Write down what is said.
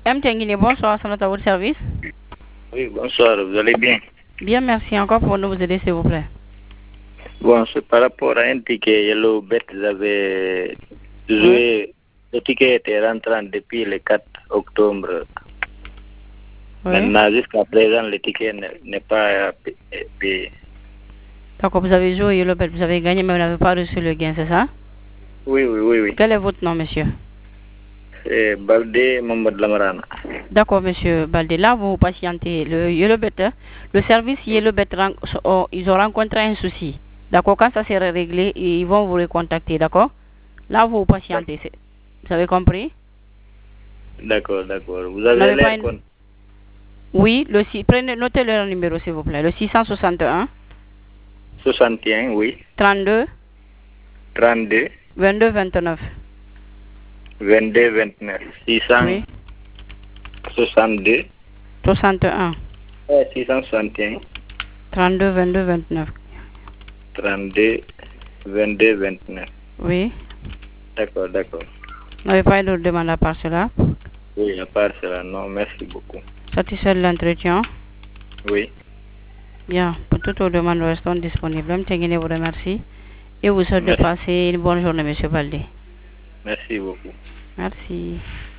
M. Tenguine, bonsoir, c'est à votre service. Oui, bonsoir, vous allez bien? Bien, merci encore pour nous aider, s'il vous plaît. Bon, c'est par rapport à un ticket Yellow Bet, vous avez joué, le ticket était rentrant depuis le 4 octobre. Oui. Maintenant, jusqu'à présent, le ticket n'est pas payé. D'accord, vous avez joué Yellow Bet, vous avez gagné, mais vous n'avez pas reçu le gain, c'est ça? Oui. Quel est votre nom, monsieur? C'est Baldé Mohamed Lamarana. D'accord, monsieur Baldé. Là, vous patientez. Le Yellow Bet, le service Yellow Bet, ils ont rencontré un souci. D'accord, quand ça sera réglé, ils vont vous recontacter, d'accord? Là, vous patientez. Vous avez compris? D'accord. Vous avez l'air compte. Oui, notez le numéro, s'il vous plaît. Le 661. 61, oui. 32. 32. 22 29. 22 29. 600. Oui. 62. 61. 661. 32 22 29. 32 22 29. Oui. D'accord. Vous n'avez pas d'autres demandes à part cela? Oui, à part cela, non, merci beaucoup. Satisfait de l'entretien? Oui. Bien, pour toutes vos demandes, nous restons disponibles. M. Tenguine vous remercie et vous souhaite de passer une bonne journée, M. Baldé. Merci beaucoup. Merci.